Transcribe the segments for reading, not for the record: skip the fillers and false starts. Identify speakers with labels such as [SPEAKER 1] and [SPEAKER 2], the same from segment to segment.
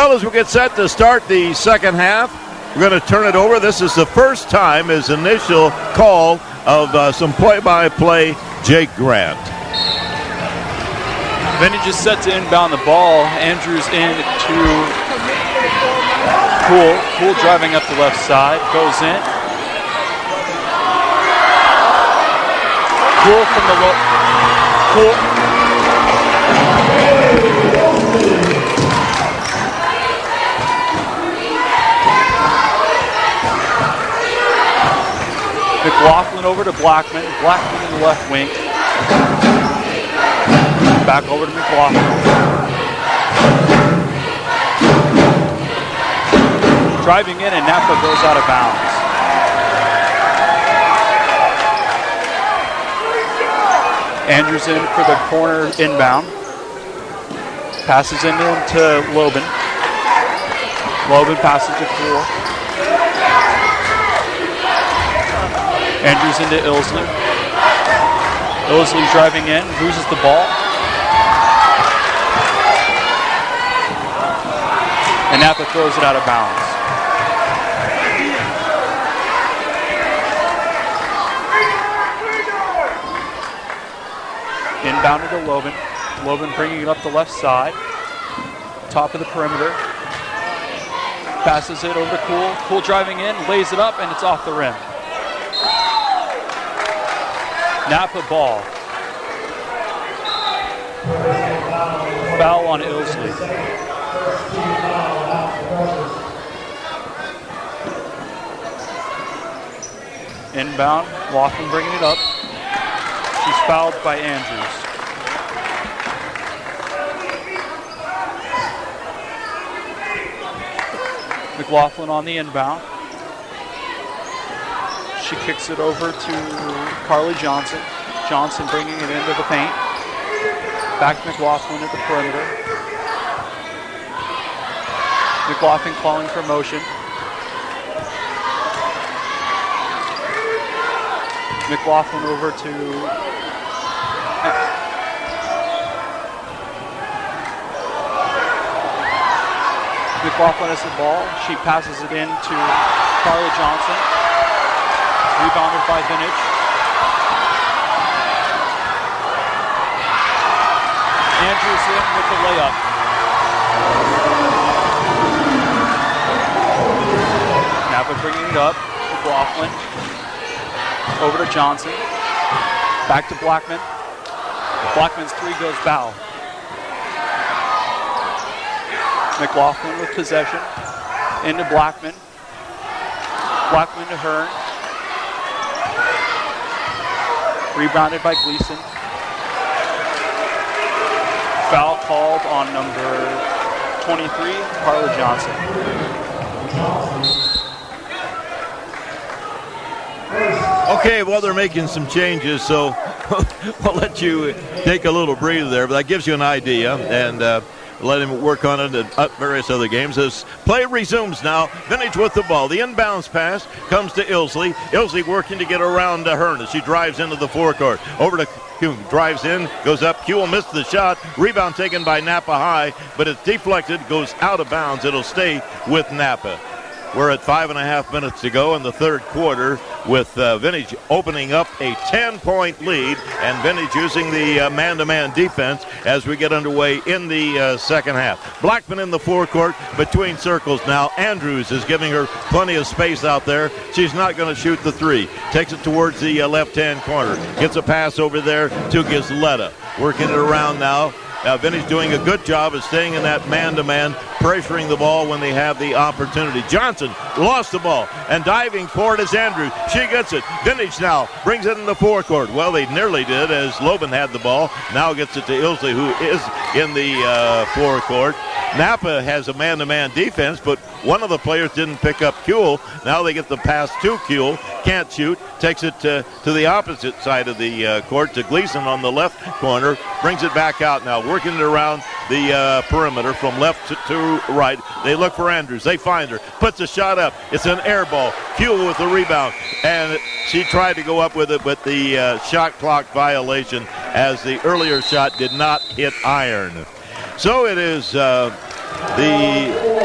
[SPEAKER 1] Well, as we get set to start the second half, we're going to turn it over. This is the first time as initial call of some play-by-play Jake Grant.
[SPEAKER 2] Vintage is set to inbound the ball. Andrews in to Poole. Poole driving up the left side. Goes in. Poole from the low. Poole. McLaughlin over to Blackman. Blackman in the left wing. Back over to McLaughlin. Driving in, and Napa goes out of bounds. Andrews in for the corner inbound. Passes into Lobin. Lobin passes to Poole. Andrews into Ilsley. Ilsley driving in, loses the ball. And Napa throws it out of bounds. Inbounded to Lobin. Lobin bringing it up the left side. Top of the perimeter. Passes it over to Poole. Poole driving in, lays it up, and it's off the rim. Napa ball. Foul on Ilsley. Inbound, Laughlin bringing it up. She's fouled by Andrews. McLaughlin on the inbound. She kicks it over to Carly Johnson. Johnson bringing it into the paint. Back to McLaughlin at the perimeter. McLaughlin calling for motion. McLaughlin over to McLaughlin has the ball. She passes it in to Carly Johnson. Rebounded by Vintage. Andrews in with the layup. Napa bringing it up. McLaughlin. Over to Johnson. Back to Blackman. Blackman's three goes foul. McLaughlin with possession. Into Blackman. Blackman to Hearn. Rebounded by Gleason. Foul called on number 23, Carla Johnson.
[SPEAKER 1] Okay, well, they're making some changes, so we'll let you take a little breather there, but that gives you an idea, and let him work on it at various other games. As play resumes now, Vintage with the ball. The inbounds pass comes to Ilsley. Ilsley working to get around to Hearn as she drives into the forecourt. Over to Kuhn, drives in, goes up. Kuhl missed the shot. Rebound taken by Napa High, but it's deflected, goes out of bounds. It'll stay with Napa. We're at 5.5 minutes to go in the third quarter with Vintage opening up a 10-point lead and Vintage using the man-to-man defense as we get underway in the second half. Blackman in the forecourt between circles now. Andrews is giving her plenty of space out there. She's not going to shoot the three. Takes it towards the left-hand corner. Gets a pass over there to Gisletta. Working it around now. Vintage doing a good job of staying in that man-to-man, pressuring the ball when they have the opportunity. Johnson lost the ball, and diving for it is Andrews. She gets it. Vintage now brings it in the forecourt. Well, they nearly did as Lobin had the ball. Now gets it to Ilsley, who is in the forecourt. Napa has a man-to-man defense, but one of the players didn't pick up Kuhl. Now they get the pass to Kuhl. Can't shoot. Takes it to the opposite side of the court to Gleason on the left corner. Brings it back out now, working it around the perimeter from left to right. They look for Andrews. They find her. Puts a shot up. It's an air ball. Kuhl with the rebound. And she tried to go up with it, but the shot clock violation as the earlier shot did not hit iron. So it is the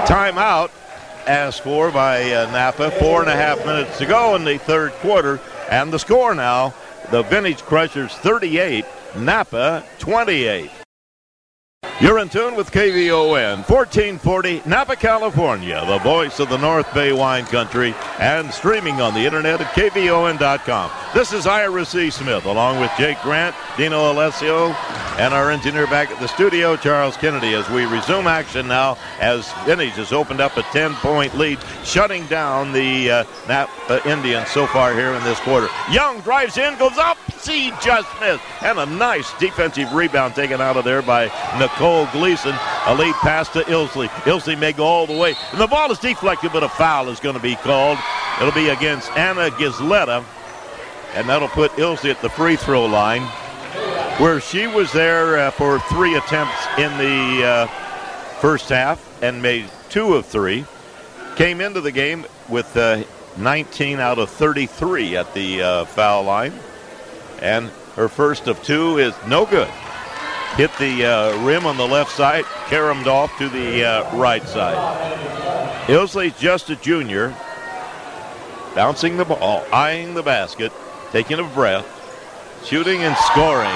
[SPEAKER 1] Timeout asked for by Napa. 4.5 minutes to go in the third quarter. And the score now, the Vintage Crushers 38, Napa 28. You're in tune with KVON, 1440 Napa, California, the voice of the North Bay wine country, and streaming on the internet at kvon.com. This is Ira C. Smith, along with Jake Grant, Dino Alessio, and our engineer back at the studio, Charles Kennedy, as we resume action now as Vintage has opened up a 10-point lead, shutting down the Napa Indians so far here in this quarter. Young drives in, goes up, she just missed, and a nice defensive rebound taken out of there by Nicole Gleason. A lead pass to Ilsley. Ilsley may go all the way, and the ball is deflected, but a foul is going to be called. It'll be against Anna Gisletta, and that'll put Ilsley at the free throw line, where she was there for 3 attempts in the first half and made 2 of 3. Came into the game with 19 out of 33 at the foul line, and her first of 2 is no good. Hit the rim on the left side, caromed off to the right side. Ilsley's just a junior, bouncing the ball, eyeing the basket, taking a breath, shooting and scoring.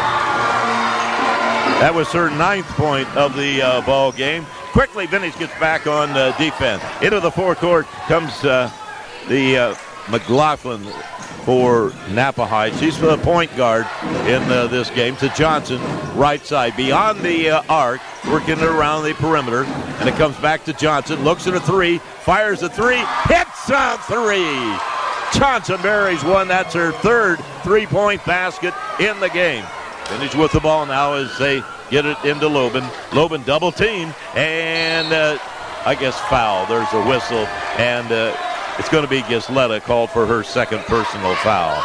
[SPEAKER 1] That was her 9th point of the ball game. Quickly, Vintage gets back on defense. Into the forecourt comes the McLaughlin for Napa High. She's the point guard in this game. To Johnson, right side, beyond the arc, working it around the perimeter. And it comes back to Johnson. Looks at a 3, fires a 3, hits a 3. Johnson buries one. That's her 3rd 3-point basket in the game. Vintage with the ball now as they get it into Lobin. Lobin double teamed, and I guess foul. There's a whistle, and it's going to be Gisletta called for her 2nd personal foul.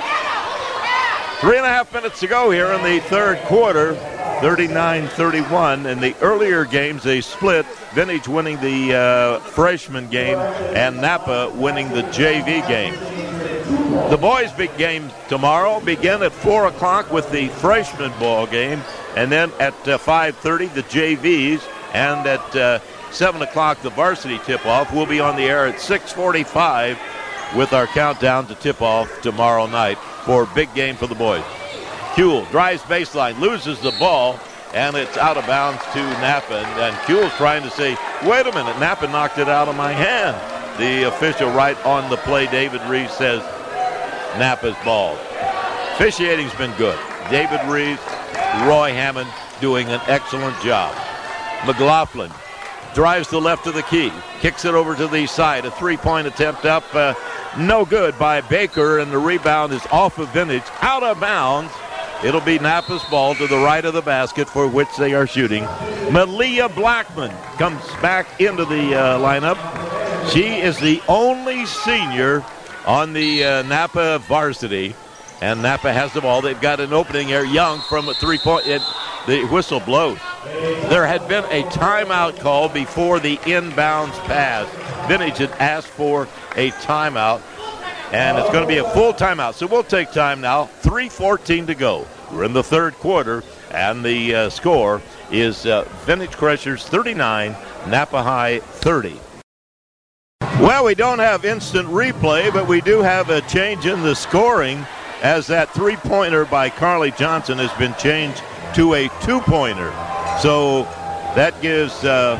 [SPEAKER 1] 3.5 minutes to go here in the third quarter. 39-31. In the earlier games, they split. Vintage winning the freshman game and Napa winning the JV game. The boys' big game tomorrow begin at 4 o'clock with the freshman ball game, and then at 5:30 the JVs, and at 7 o'clock the varsity tip-off. We'll be on the air at 6:45 with our countdown to tip-off tomorrow night for a big game for the boys. Kuehl drives baseline, loses the ball, and it's out of bounds to Napa. And Kuehl's trying to say, wait a minute, Napa knocked it out of my hand. The official right on the play, David Reeves, says Napa's ball. Officiating's been good. David Reeves, Roy Hammond doing an excellent job. McLaughlin drives to the left of the key, kicks it over to the side. A 3-point attempt up, no good by Baker, and the rebound is off of Vintage, out of bounds. It'll be Napa's ball to the right of the basket for which they are shooting. Malia Blackman comes back into the lineup. She is the only senior on the Napa varsity, and Napa has the ball. They've got an opening here. Young from a 3-point. The whistle blows. There had been a timeout call before the inbounds pass. Vintage had asked for a timeout, and it's going to be a full timeout. So we'll take time now. 3:14 to go. We're in the third quarter, and the score is Vintage Crushers 39, Napa High 30. Well, we don't have instant replay, but we do have a change in the scoring as that 3-pointer by Carly Johnson has been changed to a 2-pointer. So that gives the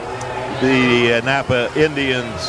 [SPEAKER 1] Napa Indians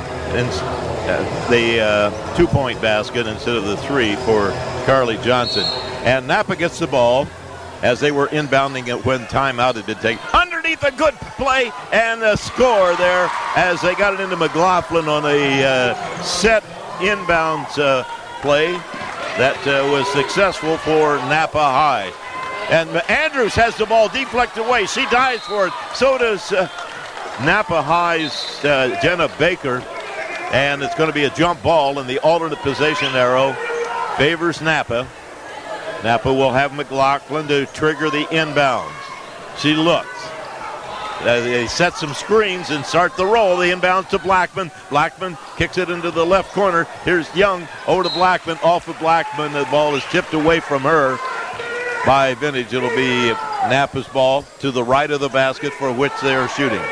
[SPEAKER 1] the 2-point basket instead of the 3 for Carly Johnson. And Napa gets the ball as they were inbounding it when timeout had been taken. Underneath, a good play and a score there as they got it into McLaughlin on a set inbounds play that was successful for Napa High. And Andrews has the ball deflected away. She dives for it. So does Napa High's Jenna Baker. And it's going to be a jump ball, and the alternate possession arrow favors Napa. Napa will have McLaughlin to trigger the inbounds. She looks. They set some screens and start the roll. The inbounds to Blackman. Blackman kicks it into the left corner. Here's Young over to Blackman. Off of Blackman. The ball is tipped away from her by Vintage. It'll be Napa's ball to the right of the basket for which they are shooting.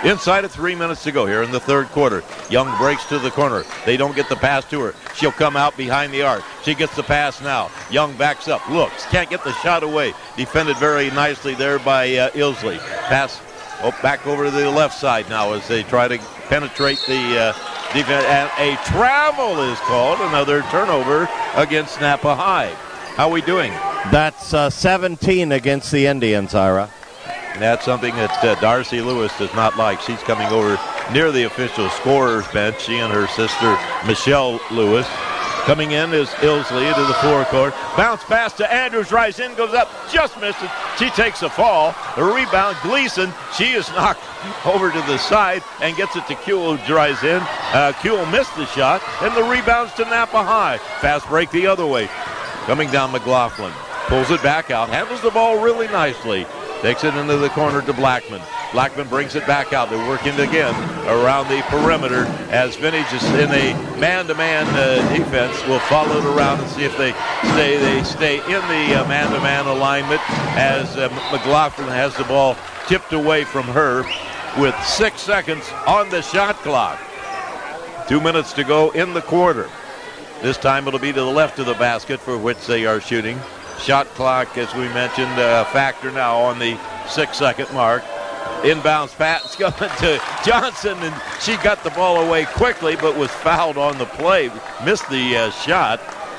[SPEAKER 1] Inside of 3 minutes to go here in the third quarter. Young breaks to the corner. They don't get the pass to her. She'll come out behind the arc. She gets the pass now. Young backs up, looks, can't get the shot away. Defended very nicely there by Ilsley. Pass back over to the left side now as they try to penetrate the defense. And a travel is called. Another turnover against Napa High. How are we doing?
[SPEAKER 3] That's 17 against the Indians, Ira.
[SPEAKER 1] That's something that Darcy Lewis does not like. She's coming over near the official scorer's bench. She and her sister, Michelle Lewis. Coming in is Ilsley into the forecourt. Bounce pass to Andrews. Rise in, goes up, just misses. She takes a fall. The rebound, Gleason. She is knocked over to the side and gets it to Kuehl, who drives in. Kuehl missed the shot, and the rebounds to Napa High. Fast break the other way. Coming down McLaughlin. Pulls it back out. Handles the ball really nicely. Takes it into the corner to Blackman. Blackman brings it back out. They're working again around the perimeter as Vintage is in a man-to-man defense. We'll follow it around and see if they stay in the man-to-man alignment as McLaughlin has the ball tipped away from her with 6 seconds on the shot clock. 2 minutes to go in the quarter. This time it'll be to the left of the basket for which they are shooting. Shot clock, as we mentioned, a factor now on the 6 second mark. Inbounds pass coming to Johnson, and she got the ball away quickly but was fouled on the play. Missed the shot.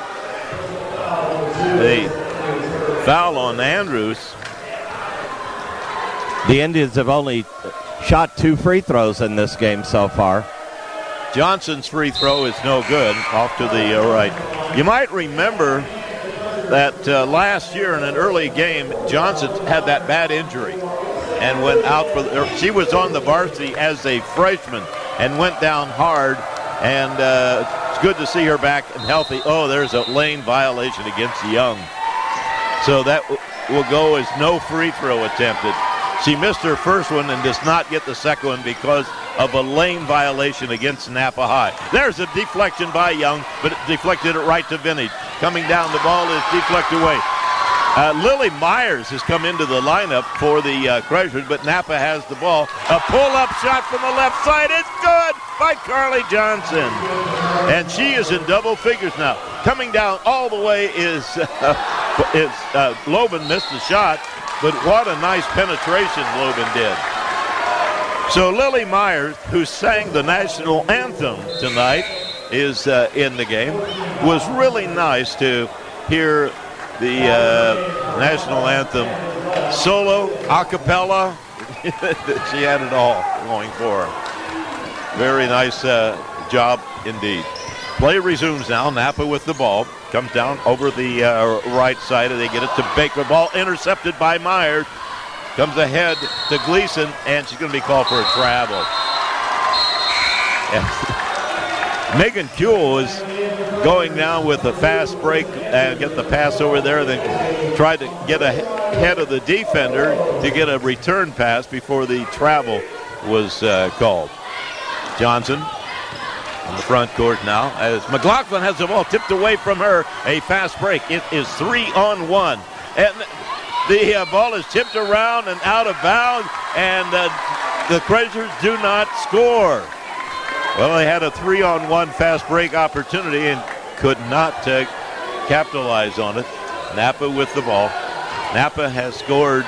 [SPEAKER 1] They foul on Andrews.
[SPEAKER 3] The Indians have only shot 2 free throws in this game so far.
[SPEAKER 1] Johnson's free throw is no good, off to the right. You might remember that last year in an early game, Johnson had that bad injury and went out she was on the varsity as a freshman and went down hard, and it's good to see her back and healthy. Oh, there's a lane violation against Young. So that will go as no free throw attempted. She missed her first one and does not get the second one because of a lane violation against Napa High. There's a deflection by Young, but it deflected it right to Vintage. Coming down, the ball is deflected away. Lily Myers has come into the lineup for the Crushers, but Napa has the ball. A pull-up shot from the left side. It's good by Carly Johnson. And she is in double figures now. Coming down all the way is Loban missed the shot, but what a nice penetration Loban did. So Lily Myers, who sang the national anthem tonight, is in the game. It was really nice to hear the national anthem solo, a cappella. She had it all going for her. Very nice job indeed. Play resumes now. Napa with the ball. Comes down over the right side, and they get it to Baker. Ball intercepted by Myers. Comes ahead to Gleason, and she's going to be called for a travel. Megan Kuehl is going down with a fast break and get the pass over there, then tried to get ahead of the defender to get a return pass before the travel was called. Johnson on the front court now as McLaughlin has the ball tipped away from her. A fast break. It is 3-on-1. And the ball is tipped around and out of bounds, and the Crushers do not score. Well, they had a 3-on-1 fast break opportunity and could not capitalize on it. Napa with the ball. Napa has scored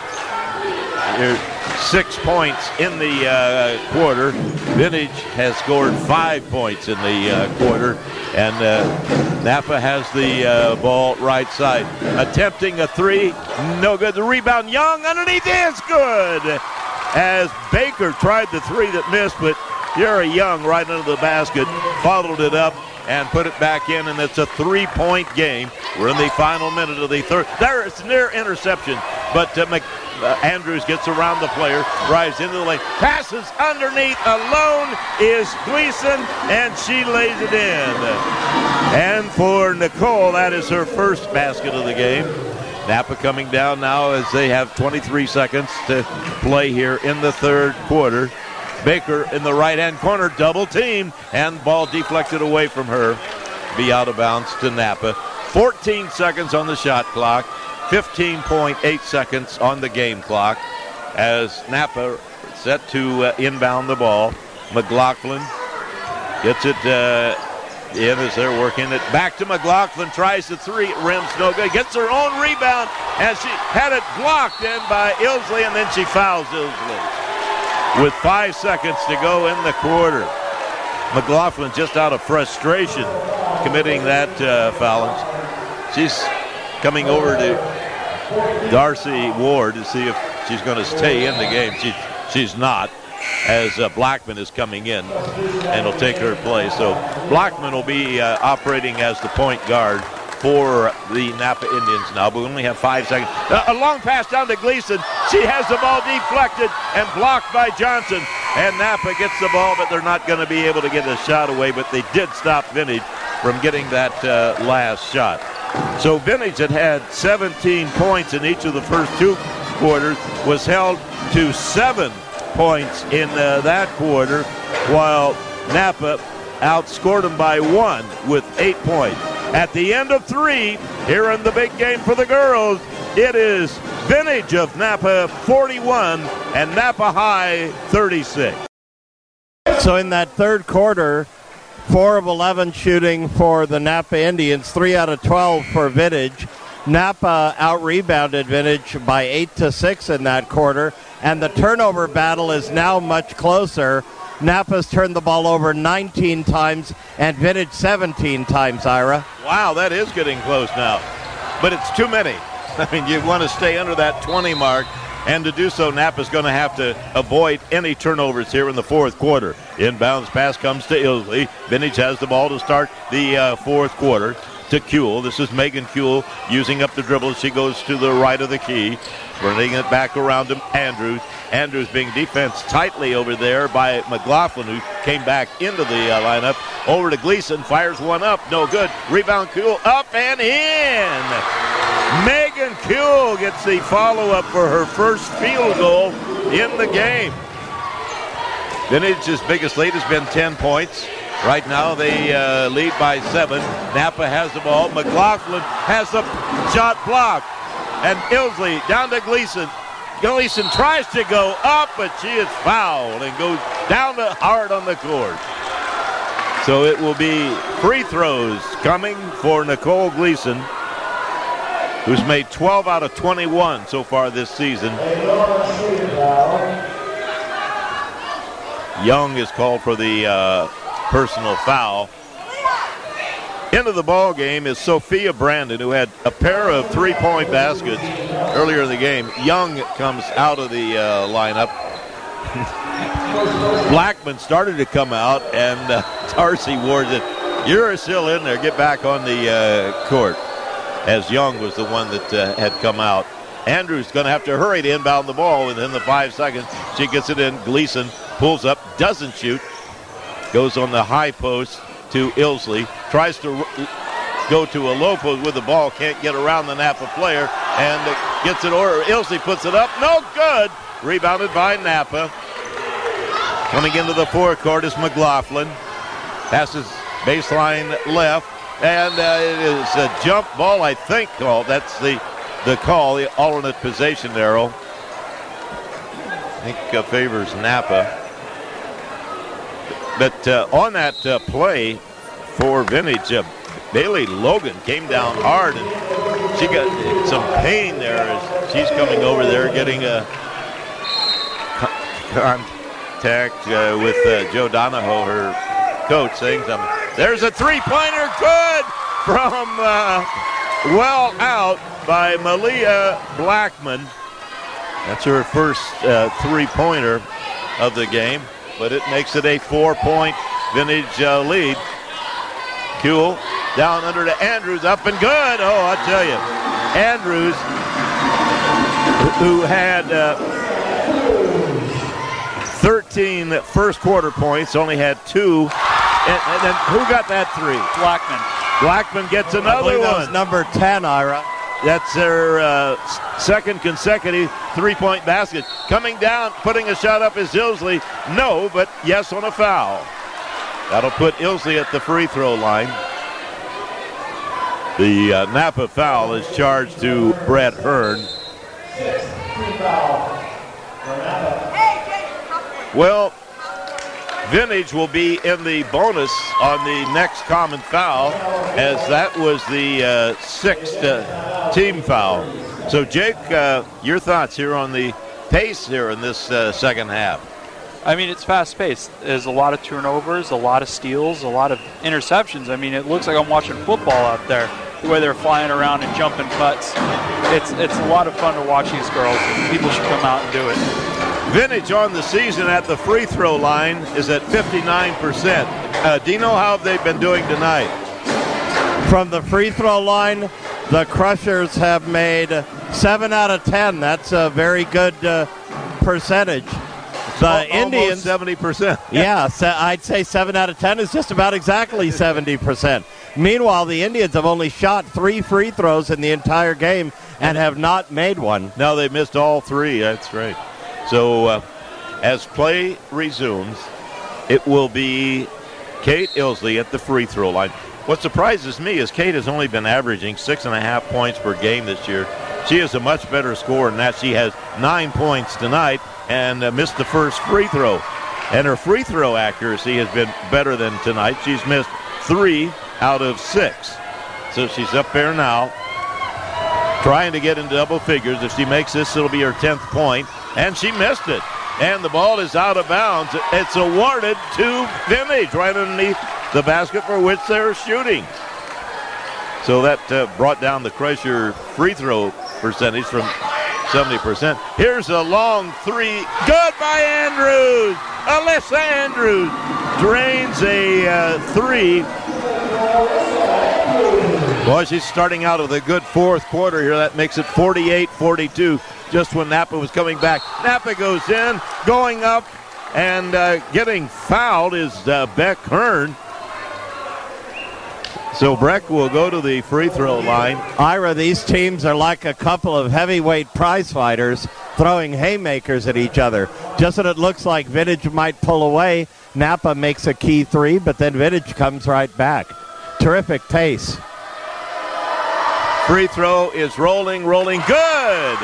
[SPEAKER 1] 6 points in the quarter. Vintage has scored 5 points in the quarter. And Napa has the ball right side. Attempting a three, no good. The rebound, Young underneath is good. As Baker tried the three that missed, but Yara Young right under the basket, followed it up and put it back in, and it's a 3-point game. We're in the final minute of the third. There is near interception, but Andrews gets around the player, drives into the lane, passes underneath. Alone is Gleason, and she lays it in. And for Nicole, that is her first basket of the game. Napa coming down now as they have 23 seconds to play here in the third quarter. Baker in the right-hand corner, double team, and ball deflected away from her. Be out of bounds to Napa. 14 seconds on the shot clock, 15.8 seconds on the game clock as Napa set to inbound the ball. McLaughlin gets it in as they're working it. Back to McLaughlin, tries the three, rims no good. Gets her own rebound, and she had it blocked in by Ilsley, and then she fouls Ilsley with 5 seconds to go in the quarter. McLaughlin just out of frustration committing that foul. She's coming over to Darcy Ward to see if she's going to stay in the game. She's not, as Blackman is coming in and will take her place. So Blackman will be operating as the point guard for the Napa Indians now, but we only have 5 seconds. A long pass down to Gleason. She has the ball deflected and blocked by Johnson. And Napa gets the ball, but they're not going to be able to get a shot away, but they did stop Vintage from getting that last shot. So Vintage had 17 points in each of the first 2 quarters, was held to 7 points in that quarter, while Napa outscored them by 1 with 8 points. At the end of 3, here in the big game for the girls, it is Vintage of Napa 41 and Napa High 36.
[SPEAKER 3] So in that third quarter, 4 of 11 shooting for the Napa Indians, 3 out of 12 for Vintage. Napa out-rebounded Vintage by 8-6 in that quarter, and the turnover battle is now much closer. Napa's turned the ball over 19 times and Vintage 17 times, Ira.
[SPEAKER 1] Wow, that is getting close now. But it's too many. I mean, you want to stay under that 20 mark, and to do so, Napa's going to have to avoid any turnovers here in the fourth quarter. Inbounds pass comes to Ilsley. Vintage has the ball to start the fourth quarter to Kuehl. This is Megan Kuehl using up the dribble. She goes to the right of the key, bringing it back around to Andrews. Andrews being defensed tightly over there by McLaughlin, who came back into the lineup. Over to Gleason, fires one up, no good. Rebound Kuehl, up and in. Megan Kuehl gets the follow-up for her first field goal in the game. Vintage's biggest lead has been 10 points. Right now they lead by 7. Napa has the ball. McLaughlin has the shot blocked. And Ilsley down to Gleason. Gleason tries to go up, but she is fouled and goes down to hard on the court. So it will be free throws coming for Nicole Gleason, who's made 12 out of 21 so far this season. Young is called for the personal foul. Into the ball game is Sophia Brandon, who had a pair of three-point baskets earlier in the game. Young comes out of the lineup. Blackman started to come out, and Darcy Ward said, "You're still in there. Get back on the court." As Young was the one that had come out. Andrews going to have to hurry to inbound the ball within the 5 seconds. She gets it in. Gleason pulls up, doesn't shoot. Goes on the high post to Ilsley. Tries to go to a low post with the ball. Can't get around the Napa player. And gets it over. Ilsley puts it up. No good. Rebounded by Napa. Coming into the forecourt is McLaughlin. Passes baseline left. And it is a jump ball, I think, called. That's the call, the alternate possession arrow. I think favors Napa. But on that play for Vintage, Bailey Logan came down hard, and she got some pain there as she's coming over there getting a contact with Joe Donahoe, her coach, saying something. There's a three-pointer, good from well out by Malia Blackman. That's her first three-pointer of the game, but it makes it a 4-point Vintage lead. Kuehl down under to Andrews, up and good. Oh, I tell you, Andrews, who had 13 first quarter points, only had 2. And then who got that 3?
[SPEAKER 2] Blackman.
[SPEAKER 1] Blackman gets another one.
[SPEAKER 3] That was number 10, Ira.
[SPEAKER 1] That's their second consecutive three-point basket. Coming down, putting a shot up is Ilsley. No, but yes on a foul. That'll put Ilsley at the free throw line. The Napa foul is charged to Brett Hearn. Well, Vintage will be in the bonus on the next common foul, as that was the sixth team foul. So, Jake, your thoughts here on the pace here in this second half?
[SPEAKER 2] I mean, it's fast-paced. There's a lot of turnovers, a lot of steals, a lot of interceptions. I mean, it looks like I'm watching football out there, the way they're flying around and jumping cuts. It's a lot of fun to watch these girls. People should come out and do it.
[SPEAKER 1] Vintage on the season at the free throw line is at 59%. Do you know how they've been doing tonight?
[SPEAKER 3] From the free throw line, the Crushers have made 7 out of 10. That's a very good percentage. The Indians,
[SPEAKER 1] 70%.
[SPEAKER 3] Yeah, I'd say 7 out of 10 is just about exactly 70%. Meanwhile, the Indians have only shot 3 free throws in the entire game and have not made one.
[SPEAKER 1] No, they missed all 3. That's right. So as play resumes, it will be Kate Ilsley at the free throw line. What surprises me is Kate has only been averaging 6.5 points per game this year. She is a much better scorer than that. She has 9 points tonight and missed the first free throw. And her free throw accuracy has been better than tonight. She's missed 3 out of 6. So she's up there now, trying to get into double figures. If she makes this, it'll be her 10th point. And she missed it. And the ball is out of bounds. It's awarded to Vintage right underneath the basket for which they're shooting. So that brought down the Crusher free throw percentage from 70%. Here's a long 3. Good by Andrews. Alyssa Andrews drains a 3. Well, she's starting out with a good fourth quarter here. That makes it 48-42 just when Napa was coming back. Napa goes in, going up, and getting fouled is Beck Hearn. So Breck will go to the free throw line.
[SPEAKER 3] Ira, these teams are like a couple of heavyweight prize fighters throwing haymakers at each other. Just when it looks like Vintage might pull away, Napa makes a key 3, but then Vintage comes right back. Terrific pace.
[SPEAKER 1] Free throw is rolling, good.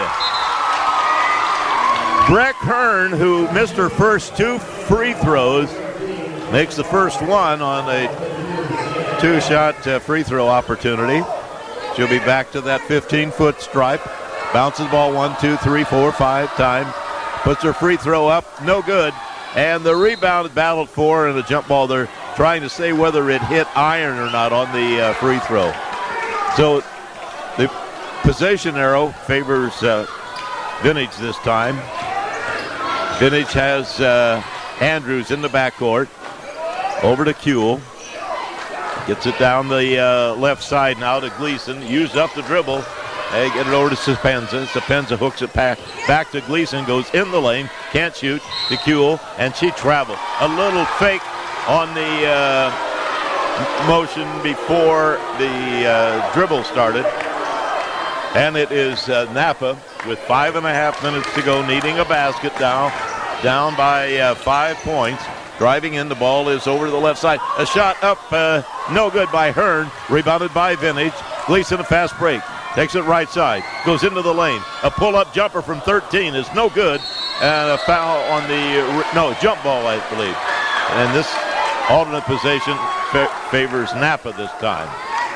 [SPEAKER 1] Breck Hearn, who missed her first 2 free throws, makes the first one on a 2-shot free throw opportunity. She'll be back to that 15-foot stripe. Bounces the ball 1, 2, 3, 4, 5 times. Puts her free throw up, no good. And the rebound is battled for, and the jump ball, they're trying to say whether it hit iron or not on the free throw. So the possession arrow favors Vintage this time. Vintage has Andrews in the backcourt. Over to Kuehl. Gets it down the left side now to Gleason. Used up the dribble. They get it over to Sapenza. Sapenza hooks it back to Gleason. Goes in the lane. Can't shoot to Kuehl. And she travels. A little fake on the motion before the dribble started. And it is Napa with 5.5 minutes to go, needing a basket down by 5 points. Driving in, the ball is over to the left side. A shot up, no good by Hearn. Rebounded by Vintage. Gleason, a fast break. Takes it right side. Goes into the lane. A pull-up jumper from 13 is no good. And a foul on the, jump ball, I believe. And this alternate possession favors Napa this time.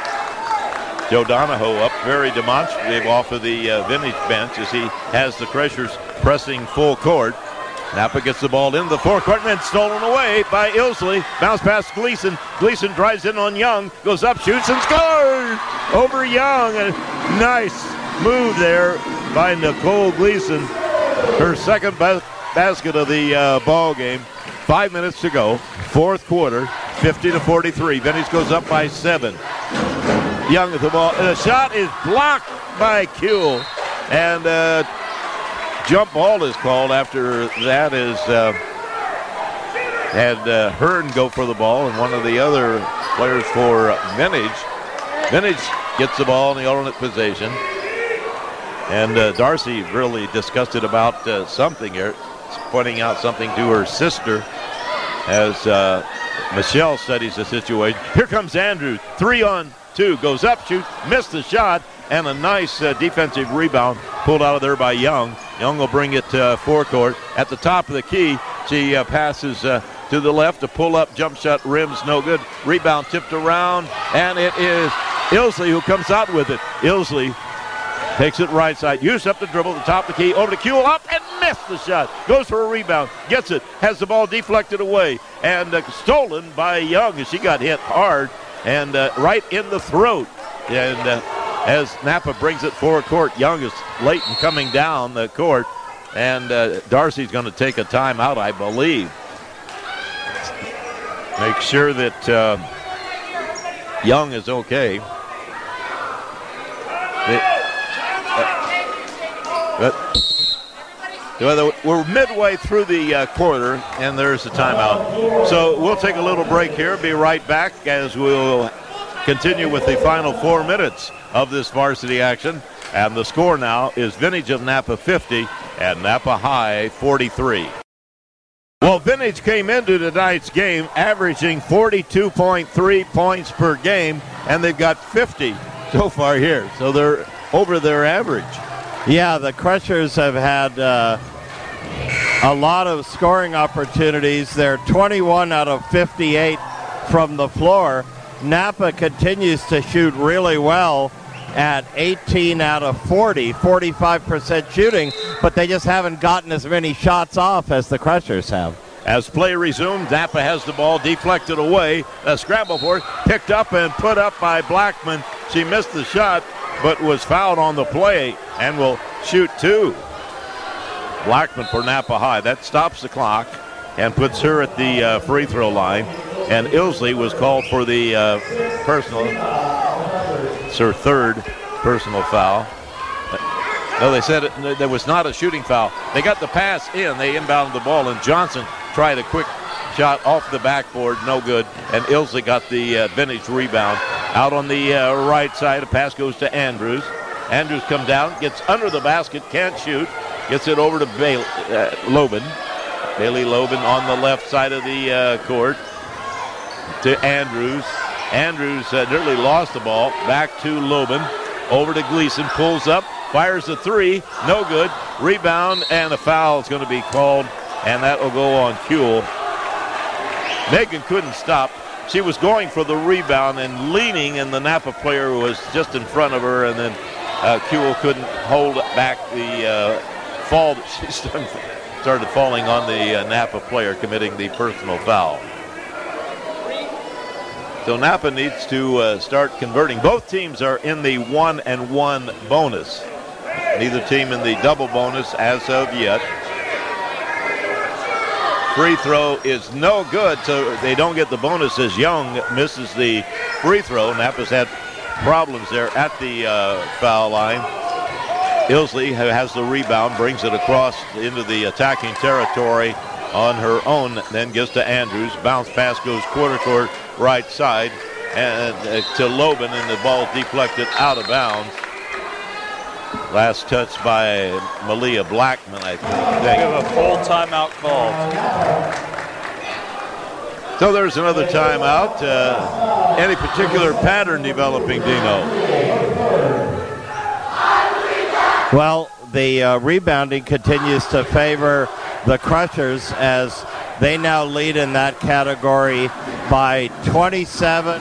[SPEAKER 1] Joe Donahoe up very demonstrative off of the Vintage bench as he has the Crushers pressing full court. Napa gets the ball in the forecourt and then stolen away by Ilsley. Bounce pass Gleason. Gleason drives in on Young. Goes up, shoots, and scores over Young. A nice move there by Nicole Gleason. Her second basket of the ball game. 5 minutes to go. Fourth quarter, 50-43. Vintage goes up by 7. Young at the ball. And the shot is blocked by Kuehl. And jump ball is called after that is had Hearn go for the ball, and one of the other players for Vintage. Vintage gets the ball in the alternate possession. And Darcy really disgusted about something here, pointing out something to her sister as Michelle studies the situation. Here comes Andrews, 3-on-2, goes up, shoots, missed the shot, and a nice defensive rebound pulled out of there by Young. Young will bring it forecourt. At the top of the key, She passes to the left. A pull-up jump shot, rims no good. Rebound tipped around, and it is Ilsley who comes out with it. Ilsley takes it right side, uses up the dribble, the top of the key, over to Kuehl, up and missed the shot. Goes for a rebound, gets it, has the ball deflected away, and stolen by Young as she got hit hard and right in the throat. And as Napa brings it forward court, Young is late in coming down the court, and Darcy's going to take a timeout, I believe. Make sure that Young is okay. We're midway through the quarter, and there's a timeout. So we'll take a little break here. Be right back as we'll continue with the final 4 minutes of this varsity action. And the score now is Vintage of Napa 50 and Napa High 43. Well, Vintage came into tonight's game averaging 42.3 points per game, and they've got 50 so far here. So they're over their average.
[SPEAKER 3] Yeah, the Crushers have had a lot of scoring opportunities. They're 21 out of 58 from the floor. Napa continues to shoot really well at 18 out of 40, 45% shooting, but they just haven't gotten as many shots off as the Crushers have.
[SPEAKER 1] As play resumes, Napa has the ball deflected away. A scramble for it, picked up and put up by Blackman. She missed the shot, but was fouled on the play and will shoot two. Blackman for Napa High. That stops the clock and puts her at the free throw line. And Ilsley was called for the personal. It's her third personal foul. No, they said there was not a shooting foul. They got the pass in. They inbounded the ball, and Johnson tried a quick shot off the backboard. No good. And Ilsley got the Vintage rebound. Out on the right side, a pass goes to Andrews. Andrews comes down, gets under the basket, can't shoot. Gets it over to Lobin. Bailey Lobin on the left side of the court to Andrews. Andrews nearly lost the ball. Back to Lobin. Over to Gleason. Pulls up. Fires a three. No good. Rebound, and a foul is going to be called, and that will go on Kuehl. Megan couldn't stop. She was going for the rebound and leaning, and the Napa player was just in front of her, and then Kuehl couldn't hold back the fall that she started falling on the Napa player, committing the personal foul. So Napa needs to start converting. Both teams are in the 1-and-1 bonus. Neither team in the double bonus as of yet. Free throw is no good, so they don't get the bonus as Young misses the free throw. Napa's had problems there at the foul line. Ilsley, who has the rebound, brings it across into the attacking territory on her own, then gives to Andrews. Bounce pass goes quarter court right side and to Lobin, and the ball deflected out of bounds. Last touch by Malia Blackman, I think.
[SPEAKER 2] We have a full timeout called.
[SPEAKER 1] So there's another timeout. Any particular pattern developing, Dino?
[SPEAKER 3] Well, the rebounding continues to favor the Crushers as they now lead in that category by 27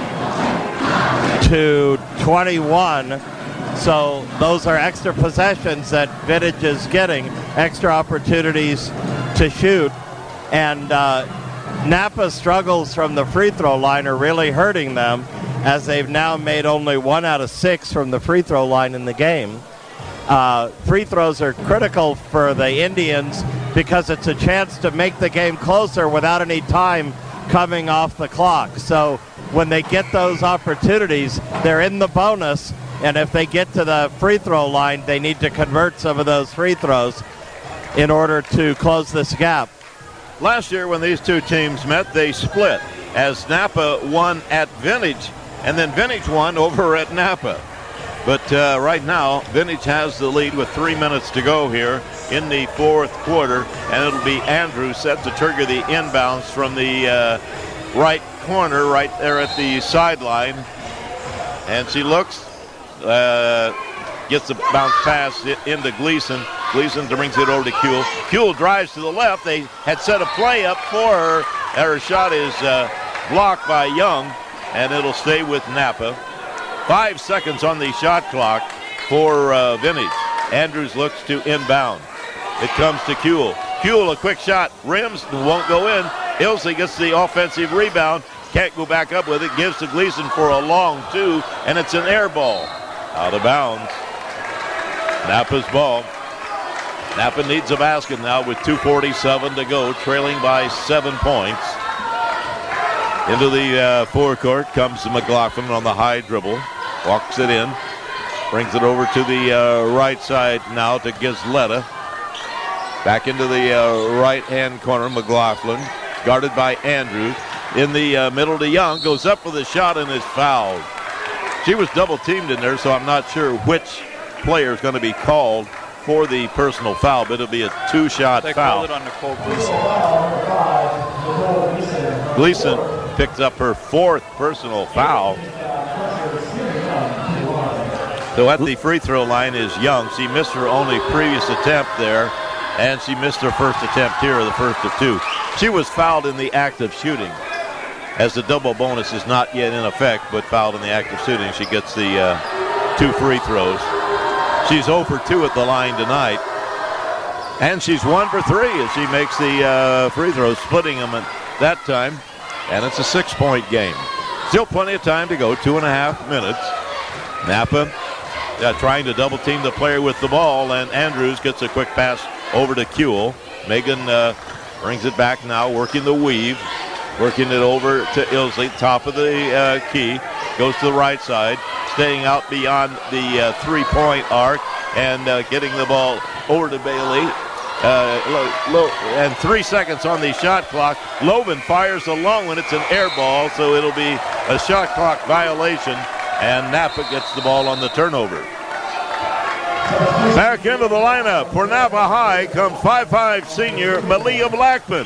[SPEAKER 3] to 21. So those are extra possessions that Vintage is getting, extra opportunities to shoot. And Napa struggles from the free throw line are really hurting them, as they've now made only 1 out of 6 from the free throw line in the game. Free throws are critical for the Indians because it's a chance to make the game closer without any time coming off the clock. So when they get those opportunities, they're in the bonus, and if they get to the free throw line, they need to convert some of those free throws in order to close this gap.
[SPEAKER 1] Last year when these two teams met, they split, as Napa won at Vintage, and then Vintage won over at Napa. But right now, Vintage has the lead with 3 minutes to go here in the fourth quarter, and it'll be Andrews set to trigger the inbounds from the right corner right there at the sideline. And she looks, gets the bounce pass into Gleason. Gleason brings it over to Kuehl. Kuehl drives to the left. They had set a play up for her. Her shot is blocked by Young, and it'll stay with Napa. 5 seconds on the shot clock for Vintage. Andrews looks to inbound. It comes to Kuehl. Kuehl, a quick shot, rims, won't go in. Ilsley gets the offensive rebound, can't go back up with it, gives to Gleason for a long two, and it's an air ball. Out of bounds. Napa's ball. Napa needs a basket now with 2:47 to go, trailing by 7 points. Into the forecourt comes McLaughlin on the high dribble. Walks it in. Brings it over to the right side now to Gisletta. Back into the right-hand corner, McLaughlin. Guarded by Andrews. In the middle to Young. Goes up with a shot and is fouled. She was double-teamed in there, so I'm not sure which player is going to be called for the personal foul, but it'll be a two-shot foul.
[SPEAKER 2] They called it on Nicole Gleason.
[SPEAKER 1] Gleason picks up her 4th personal foul. So at the free throw line is Young. She missed her only previous attempt there, and she missed her first attempt here, the first of 2. She was fouled in the act of shooting, as the double bonus is not yet in effect, but fouled in the act of shooting. She gets the 2 free throws. She's 0 for 2 at the line tonight. And she's 1 for 3 as she makes the free throws, splitting them at that time. And it's a 6-point game. Still plenty of time to go, 2.5 minutes. Napa trying to double team the player with the ball, and Andrews gets a quick pass over to Kuehl. Megan brings it back now, working the weave. Working it over to Ilsley, top of the key. Goes to the right side, staying out beyond the 3-point arc, and getting the ball over to Bailey. And 3 seconds on the shot clock. Loven fires a long one. It's an air ball, so it'll be a shot clock violation, and Napa gets the ball on the turnover. Back into the lineup for Napa High comes 5'5" senior Malia Blackman.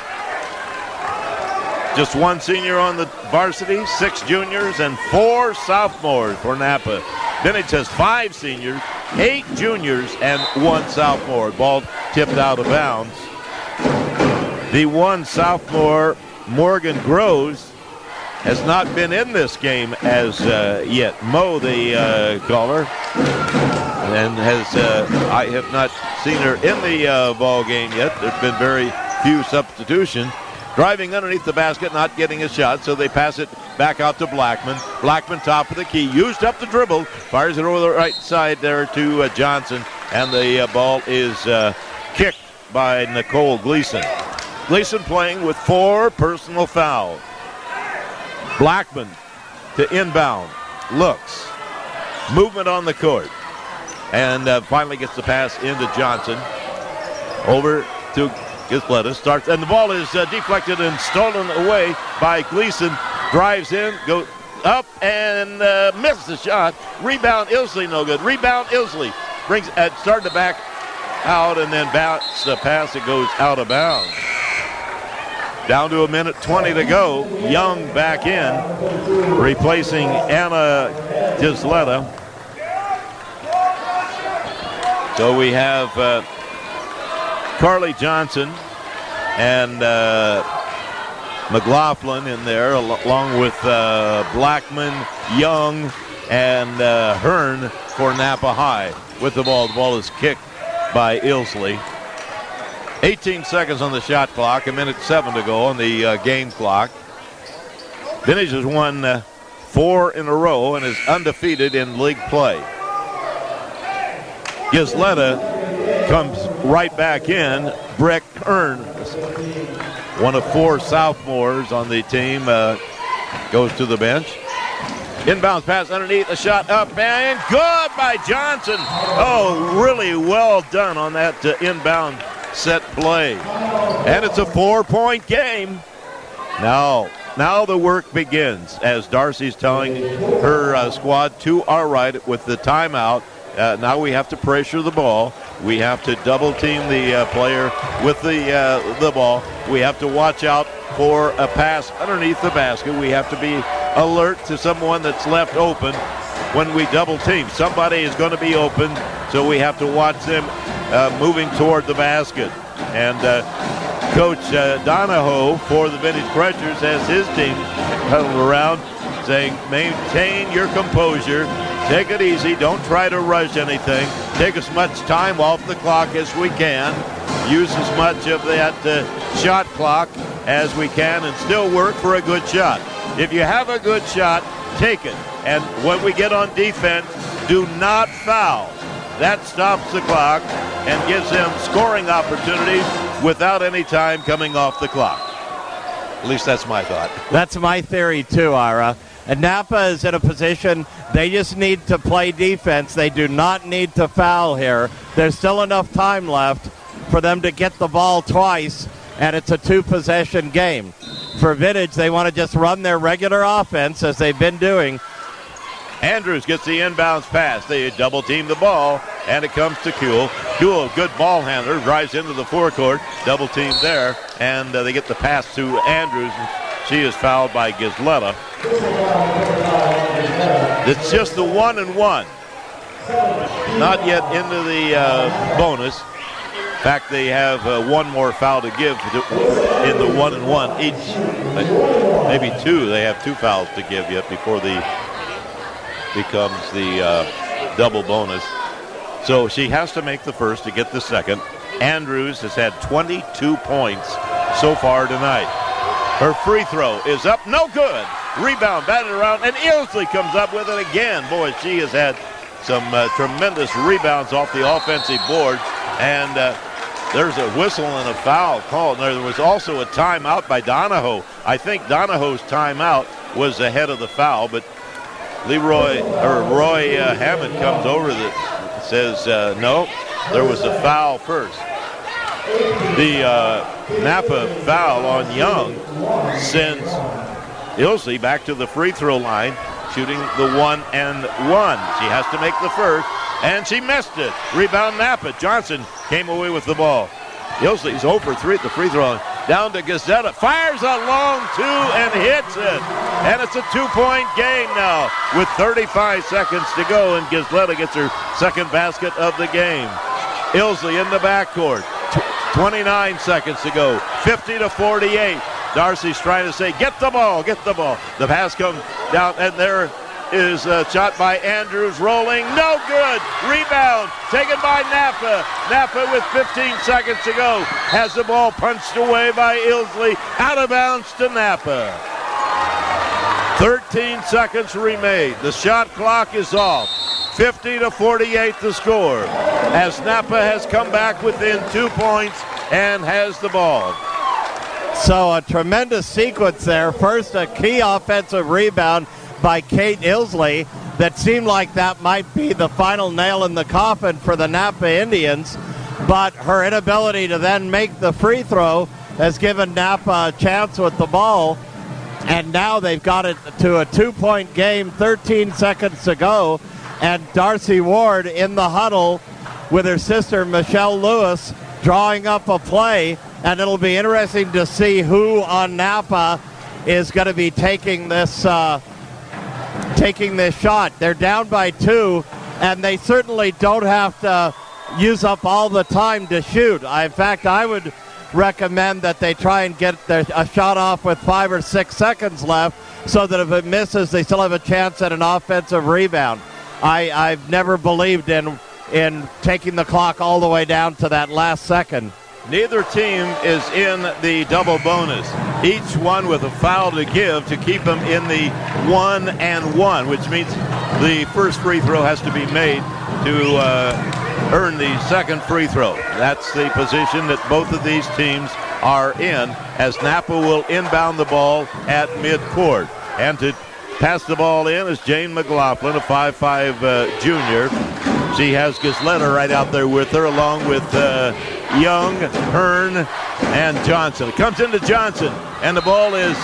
[SPEAKER 1] Just 1 senior on the varsity, 6 juniors, and 4 sophomores for Napa. Vintage has 5 seniors, 8 juniors, and 1 sophomore. Ball tipped out of bounds. The 1 sophomore, Morgan Groves, has not been in this game as yet. Mo, the caller, and I have not seen her in the ball game yet. There's been very few substitutions. Driving underneath the basket, not getting a shot, so they pass it back out to Blackman. Blackman, top of the key, used up the dribble, fires it over the right side there to Johnson, and the ball is kicked by Nicole Gleason. Gleason playing with 4 personal fouls. Blackman to inbound, looks, movement on the court, and finally gets the pass into Johnson. Over to Gisletta, starts, and the ball is deflected and stolen away by Gleason. Drives in, goes up, and misses the shot. Rebound, Ilsley, no good. Rebound, Ilsley brings starting to back out, and then bounce the pass. It goes out of bounds. Down to 1:20 to go. Young back in, replacing Anna Gisletta. So we have Carly Johnson and McLaughlin in there, along with Blackman, Young, and Hearn for Napa High with the ball. The ball is kicked by Ilsley. 18 seconds on the shot clock, 1:07 to go on the game clock. Vintage has won 4 in a row and is undefeated in league play. Gisletta comes right back in. Breck Hearn, one of 4 sophomores on the team, goes to the bench. Inbounds pass underneath, a shot up, and good by Johnson. Oh, really well done on that inbound set play. And it's a 4-point game. Now the work begins as Darcy's telling her squad to our right with the timeout. Now we have to pressure the ball. We have to double team the player with the ball. We have to watch out for a pass underneath the basket. We have to be alert to someone that's left open when we double team. Somebody is going to be open, so we have to watch them moving toward the basket. And Coach Donahoe for the Vintage Crushers has his team huddled around saying, maintain your composure. Take it easy. Don't try to rush anything. Take as much time off the clock as we can. Use as much of that shot clock as we can and still work for a good shot. If you have a good shot, take it. And when we get on defense, do not foul. That stops the clock and gives them scoring opportunities without any time coming off the clock. At least that's my thought.
[SPEAKER 3] That's my theory too, Ira. And Napa is in a position they just need to play defense. They do not need to foul here. There's still enough time left for them to get the ball twice, and it's a two-possession game. For Vintage, they want to just run their regular offense as they've been doing.
[SPEAKER 1] Andrews gets the inbounds pass. They double-team the ball, and it comes to Kuhl. Kuhl, good ball handler, drives into the forecourt, double-team there, and they get the pass to Andrews, and she is fouled by Gisletta. It's just the 1-and-1. Not yet into the bonus. In fact, they have one more foul to give in the 1-and-1 each. Maybe two. They have two fouls to give yet before the becomes the double bonus. So she has to make the first to get the second. Andrews has had 22 points so far tonight. Her free throw is up, no good. Rebound, batted around, and Ilsley comes up with it again. Boy, she has had some tremendous rebounds off the offensive board. And there's a whistle and a foul called. There was also a timeout by Donahoe. I think Donahoe's timeout was ahead of the foul, but Roy Hammond comes over that says no, there was a foul first. The Napa foul on Young sends Ilsley back to the free throw line, shooting the 1-and-1. She has to make the first, and she missed it. Rebound Napa. Johnson came away with the ball. Ilsley's 0 for 3 at the free throw line. Down to Gazetta. Fires a long two and hits it. And it's a 2-point game now with 35 seconds to go, and Gazetta gets her second basket of the game. Ilsley in the backcourt. 29 seconds to go. 50-48. Darcy's trying to say, get the ball, get the ball. The pass comes down, and there is a shot by Andrews rolling. No good. Rebound taken by Napa. Napa with 15 seconds to go has the ball punched away by Ilsley. Out of bounds to Napa. 13 seconds remain. The shot clock is off. 50-48 the score, as Napa has come back within 2 points and has the ball.
[SPEAKER 3] So a tremendous sequence there. First, a key offensive rebound by Kate Ilsley that seemed like that might be the final nail in the coffin for the Napa Indians, but her inability to then make the free throw has given Napa a chance with the ball, and now they've got it to a 2-point game, 13 seconds to go, and Darcy Ward in the huddle with her sister Michelle Lewis drawing up a play, and it'll be interesting to see who on Napa is going to be taking this shot. They're down by 2, and they certainly don't have to use up all the time to shoot. In fact, I would recommend that they try and get a shot off with 5 or 6 seconds left, so that if it misses, they still have a chance at an offensive rebound. I've never believed in taking the clock all the way down to that last second.
[SPEAKER 1] Neither team is in the double bonus. Each one with a foul to give to keep them in the 1-and-1, which means the first free throw has to be made to earn the second free throw. That's the position that both of these teams are in, as Napa will inbound the ball at midcourt. And to pass the ball in is Jane McLaughlin, a 5'5" junior. She has Gisletta right out there with her, along with Young, Hearn, and Johnson. It comes into Johnson, and the ball is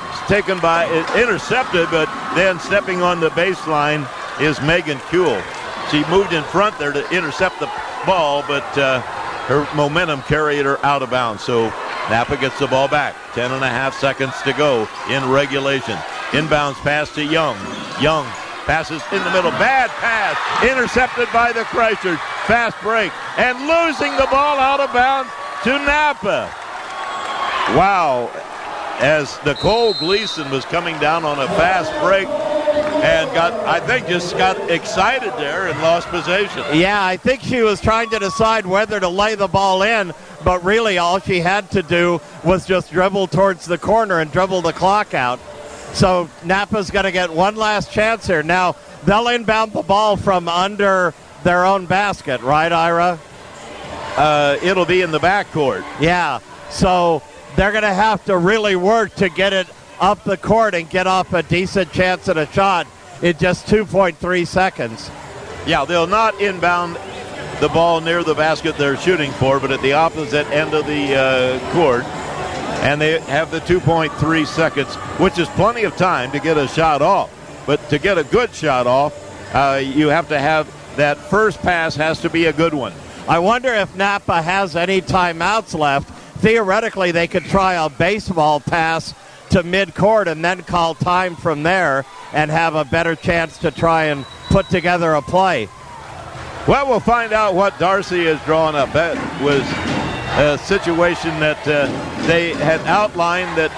[SPEAKER 1] intercepted, but then stepping on the baseline is Megan Kuhl. She moved in front there to intercept the ball, but her momentum carried her out of bounds. So Napa gets the ball back. 10.5 seconds to go in regulation. Inbounds pass to Young. Young passes in the middle. Bad pass. Intercepted by the Crushers. fast break and losing the ball out of bounds to Napa. Wow. As Nicole Gleason was coming down on a fast break and just got excited there and lost possession.
[SPEAKER 3] Yeah, I think she was trying to decide whether to lay the ball in, but really all she had to do was just dribble towards the corner and dribble the clock out. So Napa's going to get one last chance here. Now, they'll inbound the ball from under their own basket, right, Ira?
[SPEAKER 1] It'll be in the backcourt.
[SPEAKER 3] Yeah, so they're going to have to really work to get it up the court and get off a decent chance at a shot in just 2.3 seconds.
[SPEAKER 1] Yeah, they'll not inbound the ball near the basket they're shooting for, but at the opposite end of the court. And they have the 2.3 seconds, which is plenty of time to get a shot off. But to get a good shot off, you have to have that first pass has to be a good one.
[SPEAKER 3] I wonder if Napa has any timeouts left. Theoretically, they could try a baseball pass to midcourt and then call time from there and have a better chance to try and put together a play.
[SPEAKER 1] Well, we'll find out what Darcy has drawn up. That was a situation that they had outlined that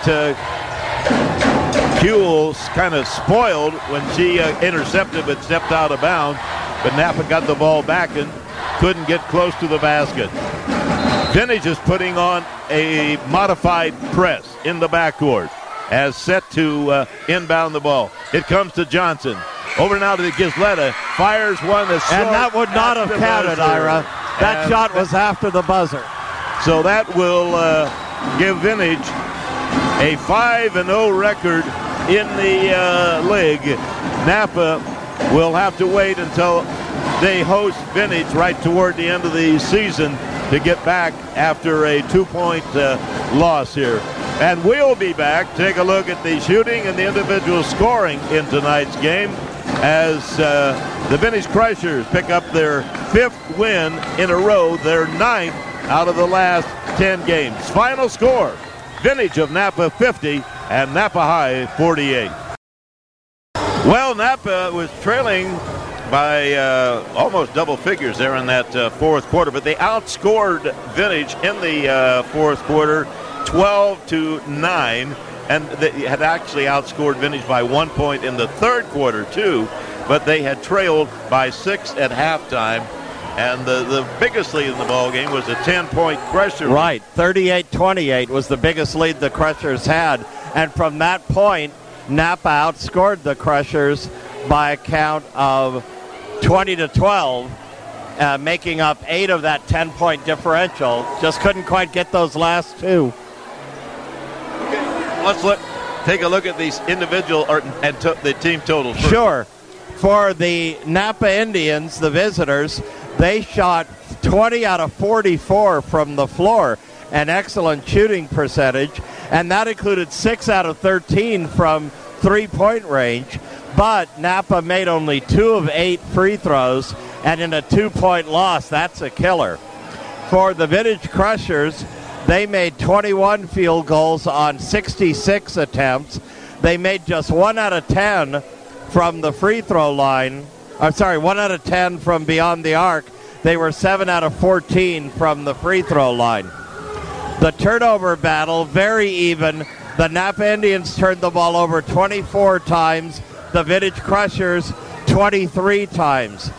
[SPEAKER 1] Kuehl kind of spoiled when she intercepted but stepped out of bounds. But Napa got the ball back and couldn't get close to the basket. Vintage is putting on a modified press in the backcourt as set to inbound the ball. It comes to Johnson. Over now to the Gisletta. Fires one that's short.
[SPEAKER 3] And that would not have counted, Ira. That shot was after the buzzer.
[SPEAKER 1] So that will give Vintage a 5-0 record in the league. Napa will have to wait until they host Vintage right toward the end of the season to get back after a 2-point loss here. And we'll be back. Take a look at the shooting and the individual scoring in tonight's game as the Vintage Crushers pick up their 5th win in a row, their 9th out of the last 10 games. Final score, Vintage of Napa 50 and Napa High 48. Well, Napa was trailing by almost double figures there in that fourth quarter, but they outscored Vintage in the fourth quarter 12-9, and they had actually outscored Vintage by 1 point in the third quarter too, but they had trailed by 6 at halftime, and the biggest lead in the ball game was a 10-point Crusher.
[SPEAKER 3] Right, 38-28 was the biggest lead the Crushers had, and from that point, Napa outscored the Crushers by a count of 20-12, making up 8 of that 10-point differential. Just couldn't quite get those last 2.
[SPEAKER 1] Let's take a look at these individual and the team totals.
[SPEAKER 3] Sure. For the Napa Indians, the visitors, they shot 20 out of 44 from the floor, an excellent shooting percentage, and that included 6 out of 13 from three-point range. But Napa made only 2 of 8 free throws, and in a 2-point loss, that's a killer. For the Vintage Crushers, they made 21 field goals on 66 attempts. They made just 1 out of 10 from the free throw line. 1 out of 10 from beyond the arc. They were 7 out of 14 from the free throw line. The turnover battle, very even. The Napa Indians turned the ball over 24 times. The Vintage Crushers 23 times.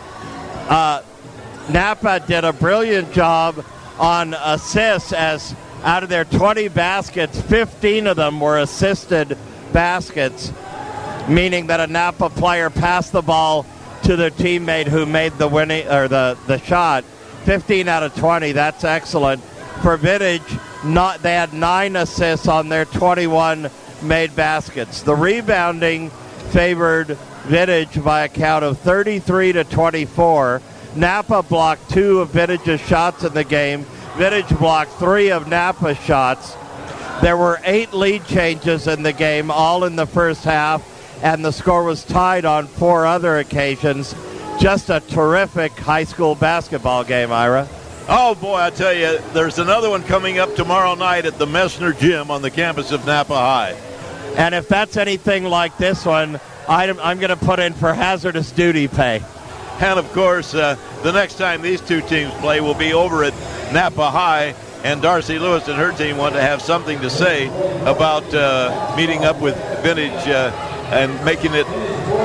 [SPEAKER 3] Napa did a brilliant job on assists, as out of their 20 baskets, 15 of them were assisted baskets, meaning that a Napa player passed the ball to their teammate who made the winning or the shot. 15 out of 20, that's excellent. For Vintage, they had 9 assists on their 21 made baskets. The rebounding favored Vintage by a count of 33-24. Napa blocked 2 of Vintage's shots in the game. Vintage blocked 3 of Napa's shots. There were 8 lead changes in the game, all in the first half, and the score was tied on 4 other occasions. Just a terrific high school basketball game, Ira.
[SPEAKER 1] Oh, boy, I tell you, there's another one coming up tomorrow night at the Messner Gym on the campus of Napa High.
[SPEAKER 3] And if that's anything like this one, I'm going to put in for hazardous duty pay.
[SPEAKER 1] And, of course, the next time these two teams play will be over at Napa High. And Darcy Lewis and her team want to have something to say about meeting up with Vintage and making it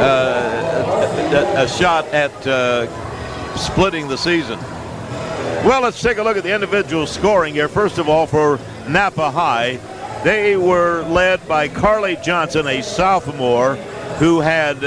[SPEAKER 1] a shot at splitting the season. Well, let's take a look at the individual scoring here. First of all, for Napa High, they were led by Carly Johnson, a sophomore, who had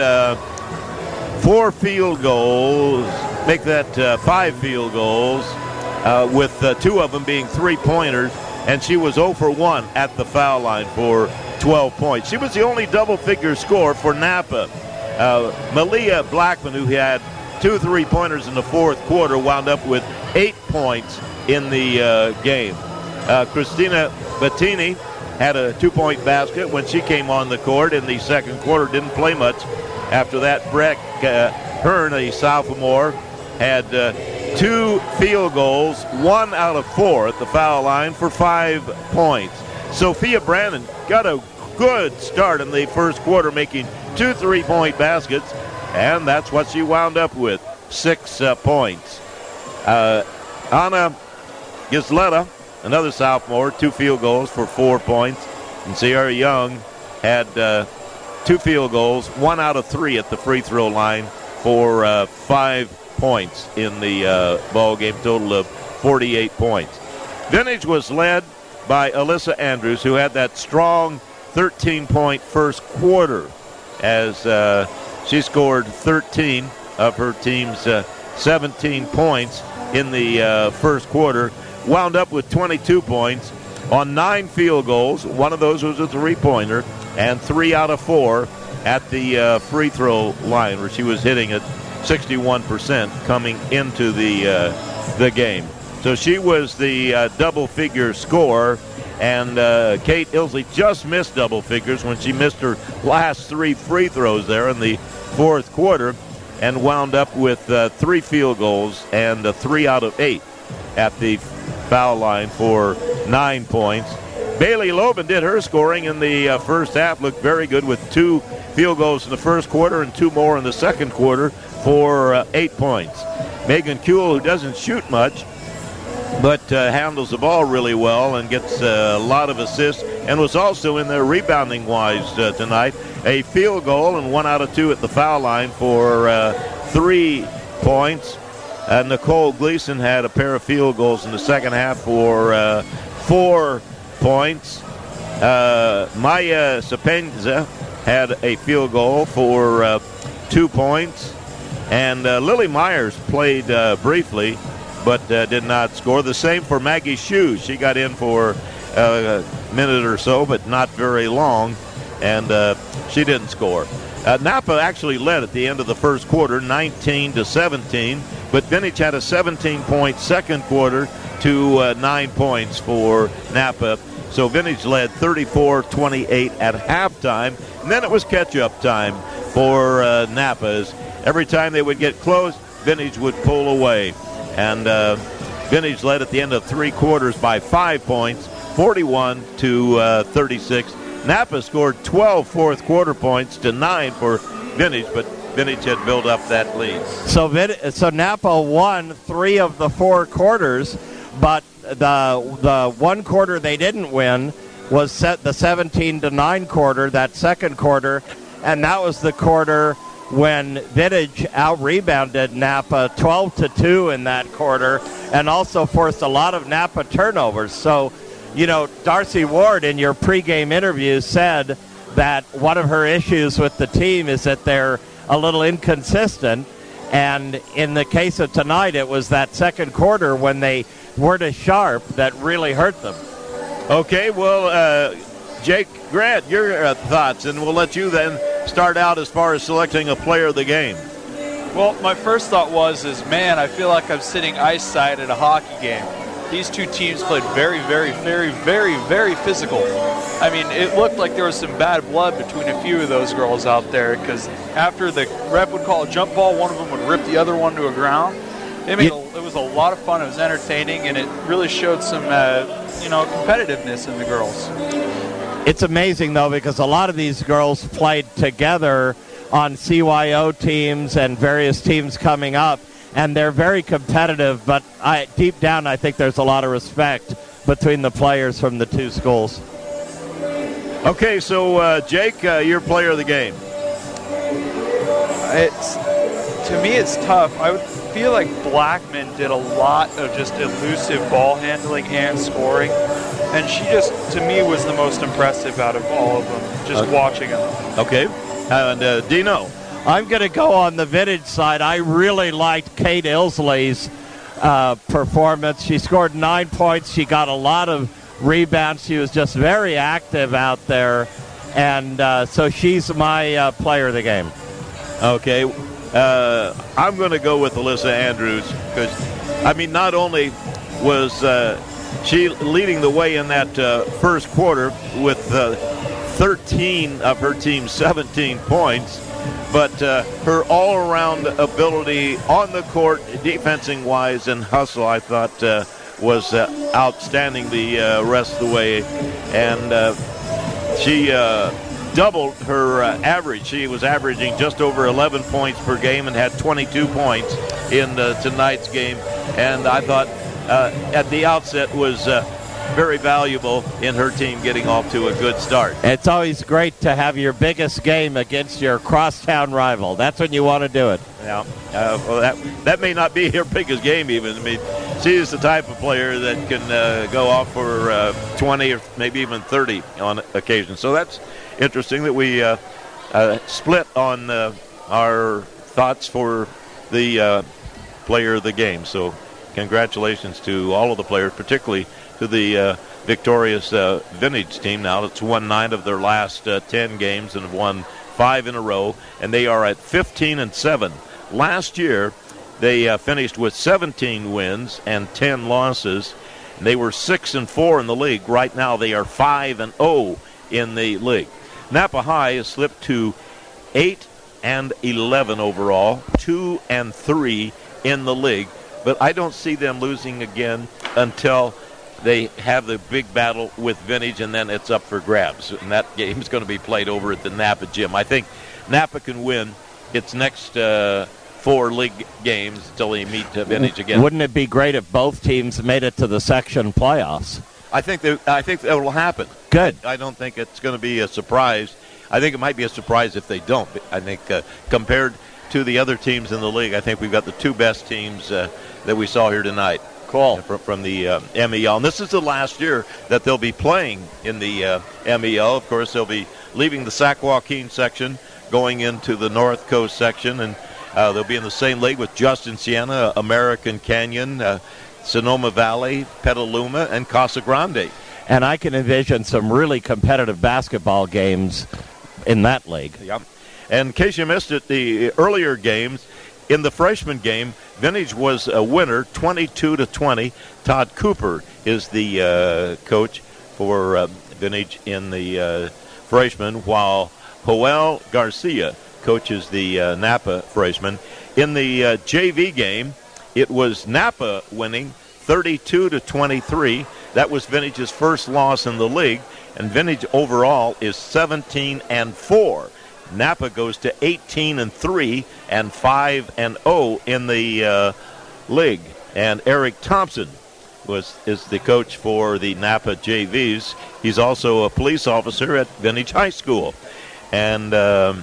[SPEAKER 1] 4 field goals, make that 5 field goals, with 2 of them being 3-pointers, and she was 0 for 1 at the foul line for 12 points. She was the only double-figure scorer for Napa. Malia Blackman, who had 2 3-pointers in the fourth quarter, wound up with 8 points in the game. Christina Bettini had a 2-point basket when she came on the court in the second quarter, didn't play much. After that, Breck Hearn, a sophomore, had 2 field goals, 1 out of 4 at the foul line for 5 points. Sophia Brandon got a good start in the first quarter, making 2 3-point baskets, and that's what she wound up with, 6 points. Anna Gisletta, another sophomore, 2 field goals for 4 points. And Sierra Young had 2 field goals, 1 out of 3 at the free throw line for 5 points in the ball game, total of 48 points. Vintage was led by Alyssa Andrews, who had that strong 13-point first quarter, as she scored 13 of her team's 17 points in the first quarter, wound up with 22 points on 9 field goals. 1 of those was a 3-pointer, and 3 out of 4 at the free throw line, where she was hitting at 61% coming into the game. So she was the double-figure scorer, and Kate Ilsley just missed double figures when she missed her last 3 free throws there in the fourth quarter, and wound up with 3 field goals and 3 out of 8 at the foul line for 9 points. Bailey Loban did her scoring in the first half, looked very good with 2 field goals in the first quarter and 2 more in the second quarter for 8 points. Megan Kuehl, who doesn't shoot much, but handles the ball really well and gets a lot of assists, and was also in there rebounding-wise tonight. A field goal and 1 out of 2 at the foul line for 3 points. Nicole Gleason had a pair of field goals in the second half for 4 points. Maya Sapenza had a field goal for 2 points. And Lily Myers played briefly, but did not score. The same for Maggie Hsu. She got in for a minute or so, but not very long, and she didn't score. Napa actually led at the end of the first quarter, 19-17, but Vintage had a 17-point second quarter to 9 points for Napa. So Vintage led 34-28 at halftime, and then it was catch-up time for Napa's. Every time they would get close, Vintage would pull away. And Vintage led at the end of 3 quarters by 5 points, 41-36. Napa scored 12 fourth quarter points to 9 for Vintage, but Vintage had built up that lead.
[SPEAKER 3] So Napa won 3 of the 4 quarters, but the 1 quarter they didn't win was the 17-9 quarter, that second quarter, and that was the quarter when Vintage out-rebounded Napa 12-2 in that quarter, and also forced a lot of Napa turnovers. So, you know, Darcy Ward in your pregame interview said that one of her issues with the team is that they're a little inconsistent, and in the case of tonight, it was that second quarter when they weren't as sharp that really hurt them.
[SPEAKER 1] Okay, well, Jake Grant, your thoughts, and we'll let you then start out as far as selecting a player of the game.
[SPEAKER 2] Well, my first thought was, man, I feel like I'm sitting ice side at a hockey game. These two teams played very, very, very, very, very physical. I mean, it looked like there was some bad blood between a few of those girls out there, because after the ref would call a jump ball, one of them would rip the other one to a ground. It was a lot of fun. It was entertaining, and it really showed some, competitiveness in the girls.
[SPEAKER 3] It's amazing, though, because a lot of these girls played together on CYO teams and various teams coming up, and they're very competitive, but deep down I think there's a lot of respect between the players from the two schools.
[SPEAKER 1] Okay, so Jake, your player of the game.
[SPEAKER 2] To me, it's tough. I would feel like Blackman did a lot of just elusive ball handling and scoring, and she just, to me, was the most impressive out of all of them, just watching them.
[SPEAKER 1] Okay, and Dino.
[SPEAKER 3] I'm going to go on the Vintage side. I really liked Kate Ilsley's performance. She scored 9 points. She got a lot of rebounds. She was just very active out there, and so she's my player of the game.
[SPEAKER 1] Okay, I'm going to go with Alyssa Andrews because, I mean, not only was she leading the way in that first quarter with 13 of her team's 17 points, but her all-around ability on the court, defensing-wise and hustle, I thought was outstanding the rest of the way. And she doubled her average. She was averaging just over 11 points per game and had 22 points in tonight's game. And I thought at the outset was very valuable in her team getting off to a good start.
[SPEAKER 3] It's always great to have your biggest game against your crosstown rival. That's when you want to do it.
[SPEAKER 1] Yeah, well, that may not be her biggest game even. I mean, she's the type of player that can go off for 20 or maybe even 30 on occasion. So that's interesting that we split on our thoughts for the player of the game. So congratulations to all of the players, particularly to the victorious Vintage team. Now it's won 9 of their last 10 games and have won 5 in a row, and they are at 15-7. Last year, they finished with 17 wins and 10 losses. And they were 6-4 in the league. Right now, they are 5-0 in the league. Napa High has slipped to 8-11 overall, 2-3 in the league. But I don't see them losing again until they have the big battle with Vintage, and then it's up for grabs. And that game is going to be played over at the Napa gym. I think Napa can win its next 4 league games until they meet Vintage again.
[SPEAKER 3] Wouldn't it be great if both teams made it to the section playoffs?
[SPEAKER 1] I think that will happen.
[SPEAKER 3] Good.
[SPEAKER 1] I don't think it's going to be a surprise. I think it might be a surprise if they don't. I think compared to the other teams in the league, I think we've got the 2 best teams that we saw here tonight.
[SPEAKER 3] Cool.
[SPEAKER 1] From the MEL. And this is the last year that they'll be playing in the MEL. Of course, they'll be leaving the Sac Joaquin section, going into the North Coast section, and they'll be in the same league with Justin Siena, American Canyon, Sonoma Valley, Petaluma, and Casa Grande.
[SPEAKER 3] And I can envision some really competitive basketball games in that league.
[SPEAKER 1] Yep. And in case you missed it, the earlier games, in the freshman game, Vintage was a winner, 22-20. Todd Cooper is the coach for Vintage in the freshman, while Joel Garcia coaches the Napa freshman. In the JV game, it was Napa winning 32-23. That was Vintage's first loss in the league, and Vintage overall is 17-4. Napa goes to 18-3 and 5-0 in the league. And Eric Thompson is the coach for the Napa JVs. He's also a police officer at Vintage High School. And the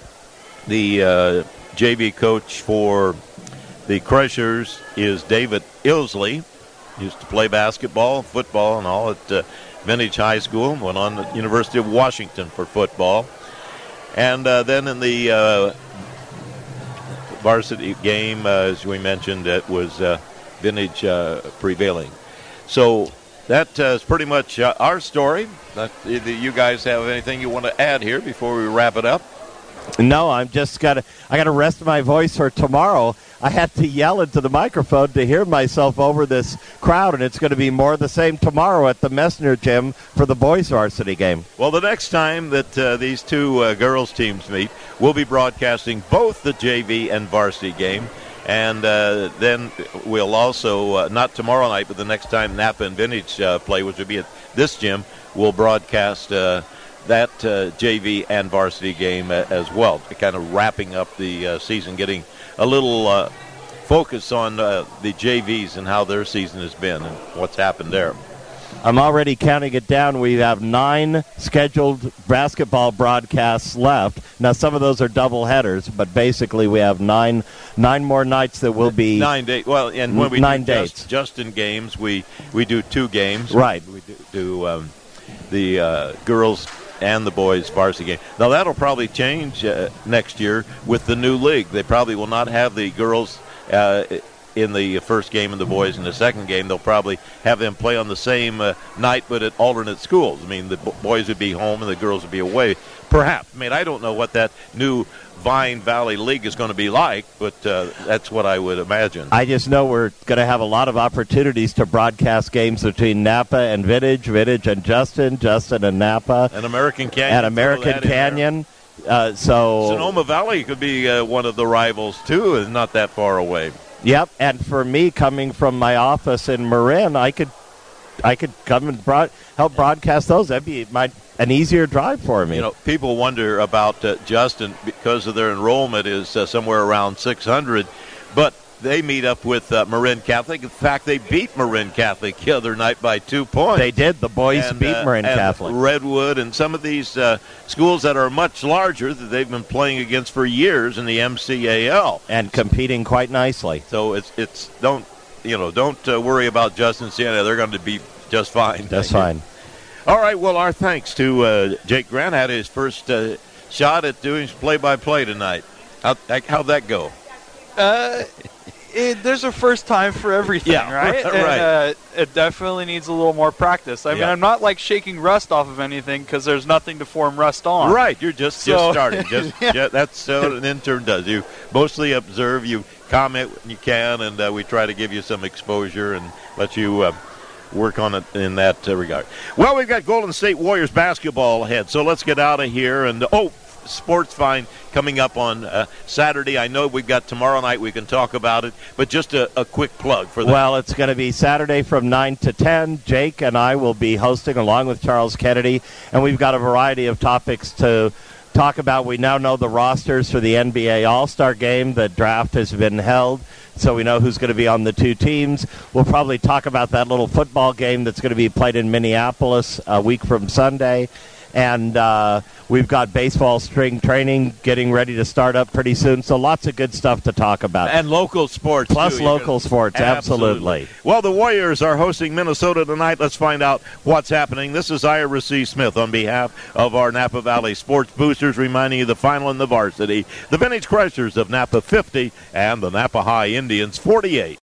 [SPEAKER 1] JV coach for the Crushers is David Ilsley. He used to play basketball, football, and all at Vintage High School. Went on to the University of Washington for football. And then in the varsity game, as we mentioned, it was Vintage prevailing. So that is pretty much our story. Do you guys have anything you want to add here before we wrap it up?
[SPEAKER 3] No, I got to rest my voice for tomorrow. I had to yell into the microphone to hear myself over this crowd, and it's going to be more the same tomorrow at the Messner Gym for the boys varsity game.
[SPEAKER 1] Well, the next time that these 2 girls teams meet, we'll be broadcasting both the JV and varsity game. And then we'll also, not tomorrow night, but the next time Napa and Vintage play, which will be at this gym, we'll broadcast that JV and varsity game as well, kind of wrapping up the season, getting a little focus on the JVs and how their season has been and what's happened there.
[SPEAKER 3] I'm already counting it down. We have 9 scheduled basketball broadcasts left. Now, some of those are double headers, but basically we have nine more nights that will be
[SPEAKER 1] 9 days. Well, and when we
[SPEAKER 3] 9
[SPEAKER 1] do
[SPEAKER 3] dates.
[SPEAKER 1] Just in games, we do 2 games.
[SPEAKER 3] Right.
[SPEAKER 1] We do the girls and the boys varsity game. Now, that'll probably change next year with the new league. They probably will not have the girls in the first game and the boys in the second game. They'll probably have them play on the same night but at alternate schools. I mean, the boys would be home and the girls would be away, perhaps. I mean, I don't know what that new Vine Valley League is going to be like, but that's what I would imagine.
[SPEAKER 3] I just know we're going to have a lot of opportunities to broadcast games between Napa and Vittich and Justin and Napa.
[SPEAKER 1] And American Canyon.
[SPEAKER 3] And American Canyon.
[SPEAKER 1] Sonoma Valley could be one of the rivals, too, is not that far away.
[SPEAKER 3] Yep, and for me, coming from my office in Marin, I could come and help broadcast those. That'd be an easier drive for me.
[SPEAKER 1] You know, people wonder about Justin because of their enrollment is somewhere around 600, but they meet up with Marin Catholic. In fact, they beat Marin Catholic the other night by 2 points.
[SPEAKER 3] They did. The boys beat Marin Catholic.
[SPEAKER 1] Redwood and some of these schools that are much larger that they've been playing against for years in the MCAL.
[SPEAKER 3] And competing quite nicely.
[SPEAKER 1] So it's don't worry about Justin Siena. They're going to be just fine.
[SPEAKER 3] Just fine.
[SPEAKER 1] All right, well, our thanks to Jake Grant. Had his first shot at doing play-by-play tonight. How'd that go?
[SPEAKER 2] There's a first time for everything, right?
[SPEAKER 1] Right.
[SPEAKER 2] And, it definitely needs a little more practice. I mean, I'm not like shaking rust off of anything because there's nothing to form rust on.
[SPEAKER 1] Right, you're just starting. That's what an intern does. You mostly observe, you comment when you can, and we try to give you some exposure and let you work on it in that regard. Well, we've got Golden State Warriors basketball ahead, so let's get out of here. And Sports Find coming up on Saturday. I know we've got tomorrow night. We can talk about it, but just a quick plug for that.
[SPEAKER 3] Well, it's going to be Saturday from 9 to 10. Jake and I will be hosting along with Charles Kennedy, and we've got a variety of topics to talk about. We now know the rosters for the NBA All-Star Game. The draft has been held, so we know who's going to be on the 2 teams. We'll probably talk about that little football game that's going to be played in Minneapolis a week from Sunday. And we've got baseball spring training getting ready to start up pretty soon. So lots of good stuff to talk about.
[SPEAKER 1] And local sports,
[SPEAKER 3] plus local sports, absolutely.
[SPEAKER 1] Well, the Warriors are hosting Minnesota tonight. Let's find out what's happening. This is Ira C. Smith on behalf of our Napa Valley Sports Boosters, reminding you the final in the varsity. The Vintage Crushers of Napa 50 and the Napa High Indians 48.